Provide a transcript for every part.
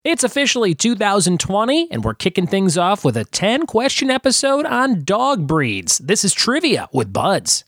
It's officially 2020, and we're kicking things off with a 10-question episode on dog breeds. This is Trivia with Buds.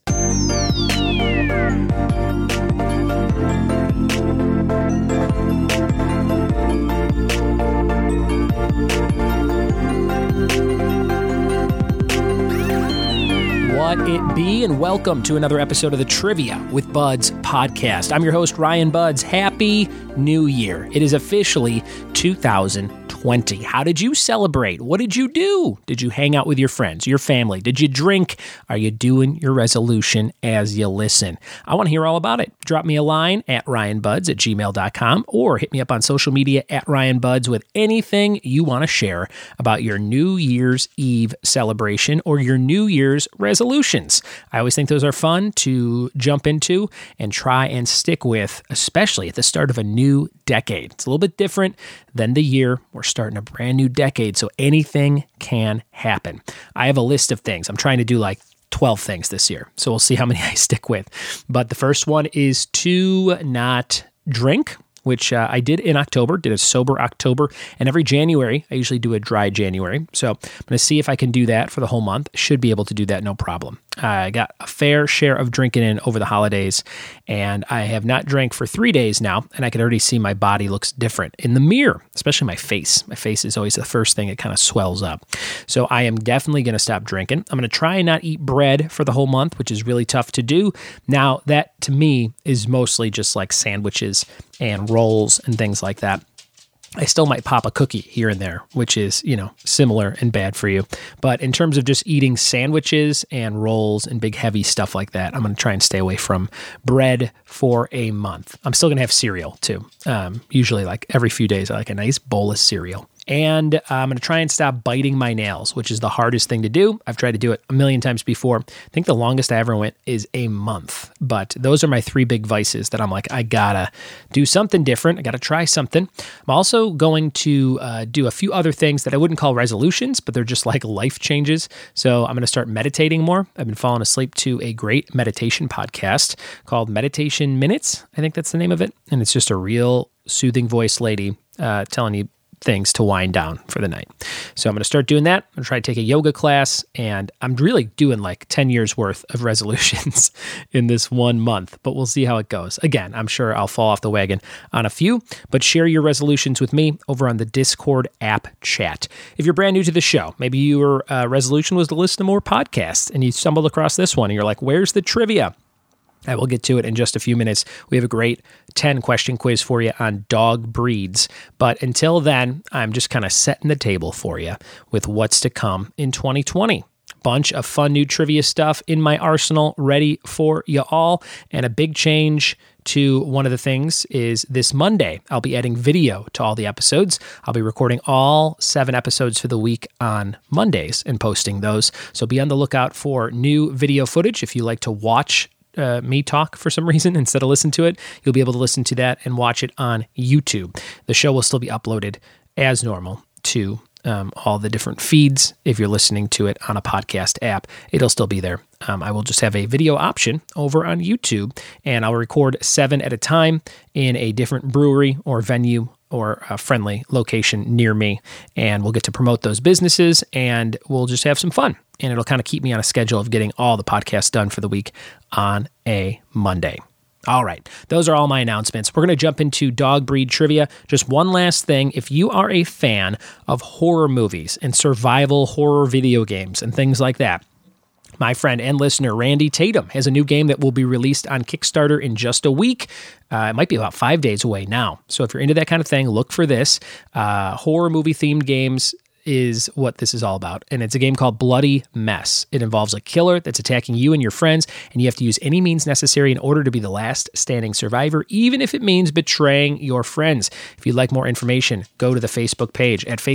What it be, and welcome to another episode of the Trivia with Buds podcast. I'm your host, Ryan Buds. Happy New Year. It is officially 2020. How did you celebrate? What did you do? Did you hang out with your friends, your family? Did you drink? Are you doing your resolution as you listen? I want to hear all about it. Drop me a line at ryanbuds@gmail.com or hit me up on social media at ryanbuds with anything you want to share about your New Year's Eve celebration or your New Year's resolutions. I always think those are fun to jump into and try and stick with, especially at the start of a new decade. It's a little bit different than the year. We're starting a brand new decade, so anything can happen. I have a list of things. I'm trying to do like 12 things this year, so we'll see how many I stick with. But the first one is to not drink, which I did in October, did a sober October. And every January, I usually do a dry January. So I'm going to see if I can do that for the whole month. Should be able to do that, no problem. I got a fair share of drinking in over the holidays, and I have not drank for 3 days now, and I can already see my body looks different in the mirror, especially my face. My face is always the first thing that kind of swells up. So I am definitely going to stop drinking. I'm going to try and not eat bread for the whole month, which is really tough to do. Now, that to me is mostly just like sandwiches and rolls and things like that. I still might pop a cookie here and there, which is, similar and bad for you. But in terms of just eating sandwiches and rolls and big heavy stuff like that, I'm going to try and stay away from bread for a month. I'm still going to have cereal too. Usually like every few days, I like a nice bowl of cereal. And I'm going to try and stop biting my nails, which is the hardest thing to do. I've tried to do it a million times before. I think the longest I ever went is a month. But those are my three big vices that I'm like, I got to do something different. I got to try something. I'm also going to do a few other things that I wouldn't call resolutions, but they're just like life changes. So I'm going to start meditating more. I've been falling asleep to a great meditation podcast called Meditation Minutes. I think that's the name of it. And it's just a real soothing voice lady telling you things to wind down for the night. So I'm going to start doing that. I'm going to try to take a yoga class, and I'm really doing like 10 years worth of resolutions in this 1 month, but we'll see how it goes. Again, I'm sure I'll fall off the wagon on a few, but share your resolutions with me over on the Discord app chat. If you're brand new to the show, maybe your resolution was to listen to more podcasts and you stumbled across this one and you're like, where's the trivia? I will get to it in just a few minutes. We have a great 10-question quiz for you on dog breeds. But until then, I'm just kind of setting the table for you with what's to come in 2020. Bunch of fun new trivia stuff in my arsenal ready for you all. And a big change to one of the things is this Monday, I'll be adding video to all the episodes. I'll be recording all 7 episodes for the week on Mondays and posting those. So be on the lookout for new video footage. If you like to watch me talk for some reason instead of listen to it, you'll be able to listen to that and watch it on YouTube. The show will still be uploaded as normal to all the different feeds. If you're listening to it on a podcast app, it'll still be there. I will just have a video option over on YouTube, and I'll record 7 at a time in a different brewery or venue or a friendly location near me, and we'll get to promote those businesses, and we'll just have some fun. And it'll kind of keep me on a schedule of getting all the podcasts done for the week on a Monday. All right, those are all my announcements. We're going to jump into dog breed trivia. Just one last thing. If you are a fan of horror movies and survival horror video games and things like that, my friend and listener, Randy Tatum, has a new game that will be released on Kickstarter in just a week. It might be about 5 days away now. So if you're into that kind of thing, look for this. Horror movie-themed games is what this is all about. And it's a game called Bloody Mess. It involves a killer that's attacking you and your friends, and you have to use any means necessary in order to be the last standing survivor, even if it means betraying your friends. If you'd like more information, go to the Facebook page at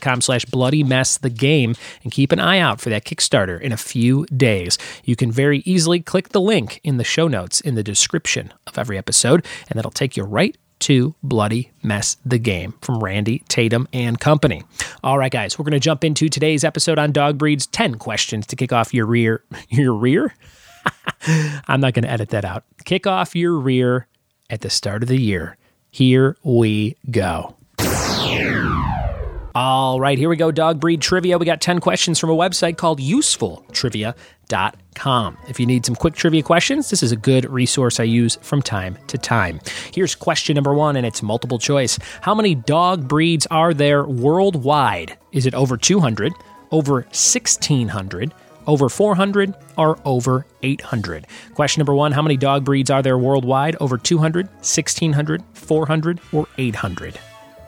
facebook.com/bloodymessthegame and keep an eye out for that Kickstarter in a few days. You can very easily click the link in the show notes in the description of every episode, and that'll take you right to Bloody Mess the Game from Randy Tatum and Company. All right, guys, we're going to jump into today's episode on dog breeds. 10 questions to kick off your rear. I'm not going to edit that out. Kick off your rear at the start of the year. Here we go. All right, here we go, dog breed trivia. We got 10 questions from a website called usefultrivia.com. If you need some quick trivia questions, this is a good resource I use from time to time. Here's question number 1, and it's multiple choice. How many dog breeds are there worldwide? Is it over 200, over 1,600, over 400, or over 800? Question number 1, how many dog breeds are there worldwide? Over 200, 1,600, 400, or 800?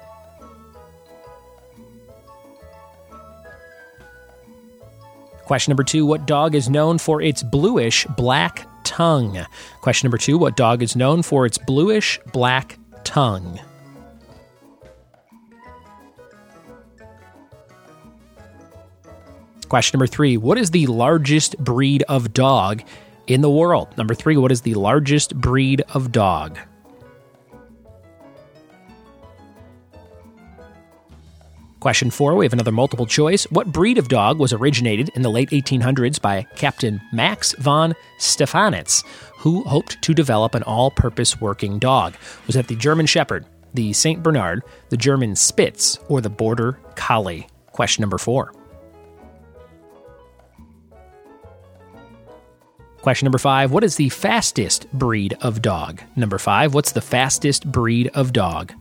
Question number 2, what dog is known for its bluish black tongue? Question number 2, what dog is known for its bluish black tongue? Question number 3, what is the largest breed of dog in the world? Number 3, what is the largest breed of dog? Question 4, we have another multiple choice. What breed of dog was originated in the late 1800s by Captain Max von Stephanitz, who hoped to develop an all-purpose working dog? Was that the German Shepherd, the St. Bernard, the German Spitz, or the Border Collie? Question number 4. Question number 5, what is the fastest breed of dog? Number 5, what's the fastest breed of dog?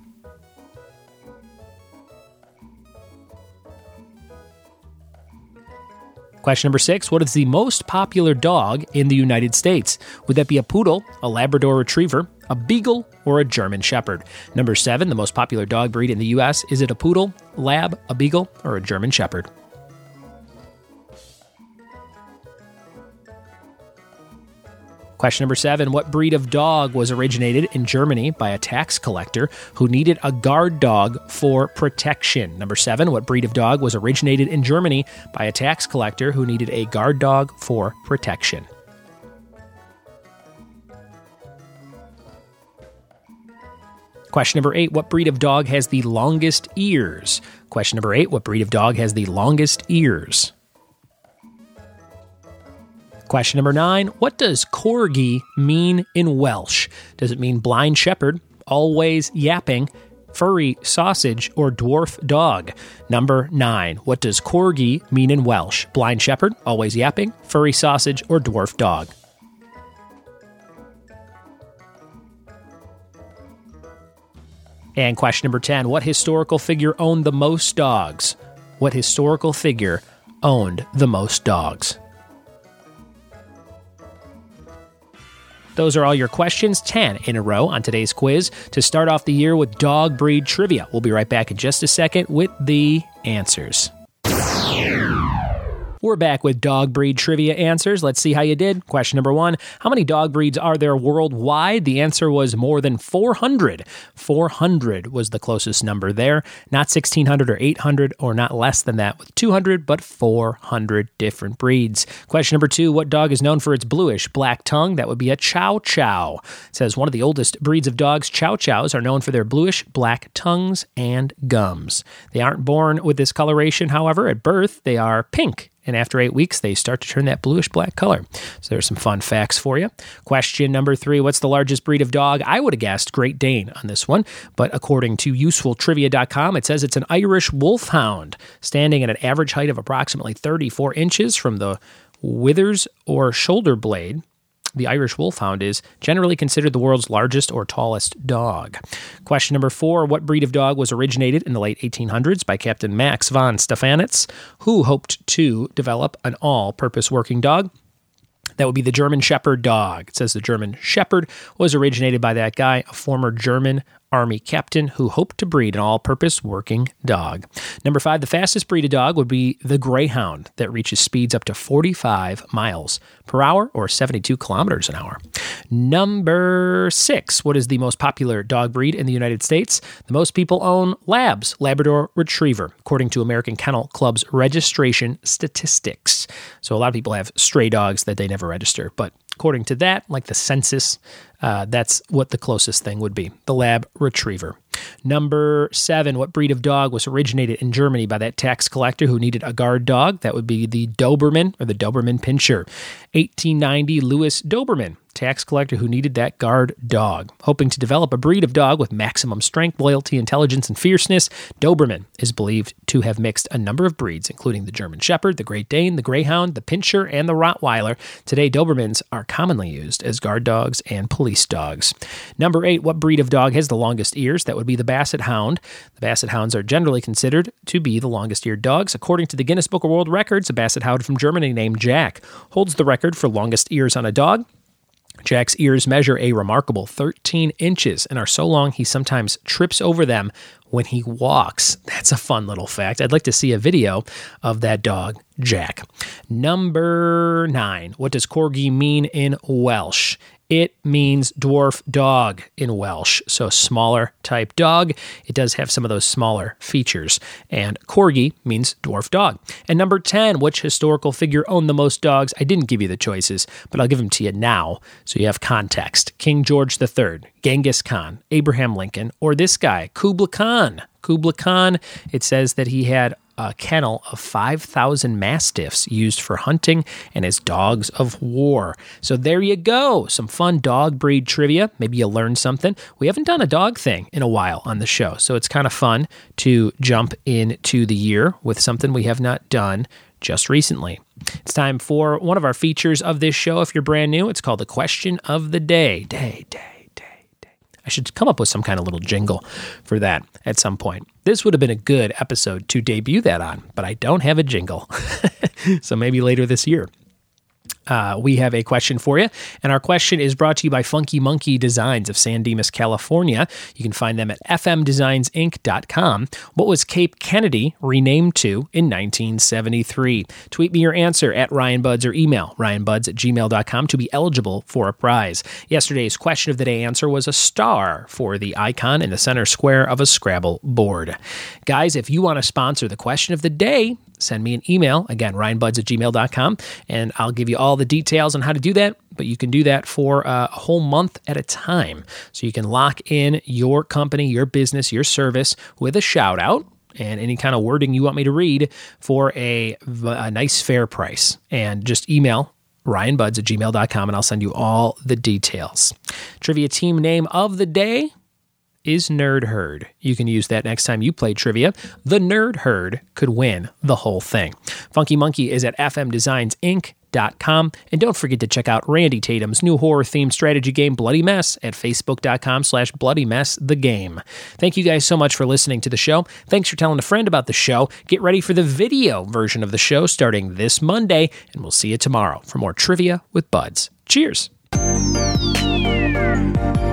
Question number 6, what is the most popular dog in the United States? Would that be a poodle, a Labrador retriever, a beagle, or a German shepherd? Number 7, the most popular dog breed in the U.S., is it a poodle, lab, a beagle, or a German shepherd? Question number 7, what breed of dog was originated in Germany by a tax collector who needed a guard dog for protection? Number 7, what breed of dog was originated in Germany by a tax collector who needed a guard dog for protection? Question number 8, what breed of dog has the longest ears? Question number 8, what breed of dog has the longest ears? Question number 9, what does corgi mean in Welsh? Does it mean blind shepherd, always yapping, furry sausage, or dwarf dog? Number 9, what does corgi mean in Welsh? Blind shepherd, always yapping, furry sausage, or dwarf dog? And question number 10, what historical figure owned the most dogs? What historical figure owned the most dogs? Those are all your questions, 10 in a row on today's quiz to start off the year with dog breed trivia. We'll be right back in just a second with the answers. We're back with dog breed trivia answers. Let's see how you did. Question number 1, how many dog breeds are there worldwide? The answer was more than 400. 400 was the closest number there. Not 1,600 or 800 or not less than that with 200, but 400 different breeds. Question number 2, what dog is known for its bluish black tongue? That would be a Chow Chow. It says one of the oldest breeds of dogs, Chow Chows, are known for their bluish black tongues and gums. They aren't born with this coloration, however. At birth, they are pink. And after 8 weeks, they start to turn that bluish-black color. So there's some fun facts for you. Question number 3, what's the largest breed of dog? I would have guessed Great Dane on this one, but according to usefultrivia.com, it says it's an Irish Wolfhound, standing at an average height of approximately 34 inches from the withers or shoulder blade. The Irish Wolfhound is generally considered the world's largest or tallest dog. Question number 4, what breed of dog was originated in the late 1800s by Captain Max von Stephanitz, who hoped to develop an all-purpose working dog? That would be the German Shepherd dog. It says the German Shepherd was originated by that guy, a former German Army captain who hoped to breed an all-purpose working dog. Number 5, the fastest breed of dog would be the Greyhound that reaches speeds up to 45 miles per hour or 72 kilometers an hour. Number 6, what is the most popular dog breed in the United States? The most people own Labs, Labrador Retriever, according to American Kennel Club's registration statistics. So a lot of people have stray dogs that they never register, but according to that, like the census, that's what the closest thing would be, the Lab Retriever. Number 7, what breed of dog was originated in Germany by that tax collector who needed a guard dog? That would be the Doberman or the Doberman Pinscher. 1890, Louis Doberman tax collector who needed that guard dog. Hoping to develop a breed of dog with maximum strength, loyalty, intelligence, and fierceness, Doberman is believed to have mixed a number of breeds, including the German Shepherd, the Great Dane, the Greyhound, the Pinscher, and the Rottweiler. Today, Dobermans are commonly used as guard dogs and police dogs. Number 8, what breed of dog has the longest ears? That would be the Basset Hound. The Basset Hounds are generally considered to be the longest-eared dogs. According to the Guinness Book of World Records, a Basset Hound from Germany named Jack holds the record for longest ears on a dog. Jack's ears measure a remarkable 13 inches and are so long he sometimes trips over them when he walks. That's a fun little fact. I'd like to see a video of that dog, Jack. Number 9, what does corgi mean in Welsh? It means dwarf dog in Welsh, so smaller type dog. It does have some of those smaller features, and corgi means dwarf dog. And number 10, which historical figure owned the most dogs? I didn't give you the choices, but I'll give them to you now so you have context. King George III, Genghis Khan, Abraham Lincoln, or this guy, Kublai Khan. Kublai Khan, it says that he had a kennel of 5,000 mastiffs used for hunting and as dogs of war. So there you go. Some fun dog breed trivia. Maybe you learned something. We haven't done a dog thing in a while on the show, so it's kind of fun to jump into the year with something we have not done just recently. It's time for one of our features of this show. If you're brand new, it's called the Question of the Day. I should come up with some kind of little jingle for that at some point. This would have been a good episode to debut that on, but I don't have a jingle. So maybe later this year. We have a question for you, and our question is brought to you by Funky Monkey Designs of San Dimas, California. You can find them at fmdesignsinc.com. What was Cape Kennedy renamed to in 1973? Tweet me your answer at RyanBuds or email ryanbuds@gmail.com to be eligible for a prize. Yesterday's question of the day answer was a star for the icon in the center square of a Scrabble board. Guys, if you want to sponsor the question of the day, send me an email, again, ryanbuds@gmail.com, and I'll give you all the details on how to do that, but you can do that for a whole month at a time. So you can lock in your company, your business, your service with a shout out and any kind of wording you want me to read for a nice fair price. And just email ryanbuds@gmail.com and I'll send you all the details. Trivia team name of the day is Nerd Herd. You can use that next time you play trivia. The Nerd Herd could win the whole thing. Funky Monkey is at fmdesignsinc.com. And don't forget to check out Randy Tatum's new horror-themed strategy game, Bloody Mess, at facebook.com/bloodymessthegame. Thank you guys so much for listening to the show. Thanks for telling a friend about the show. Get ready for the video version of the show starting this Monday, and we'll see you tomorrow for more Trivia with Buds. Cheers!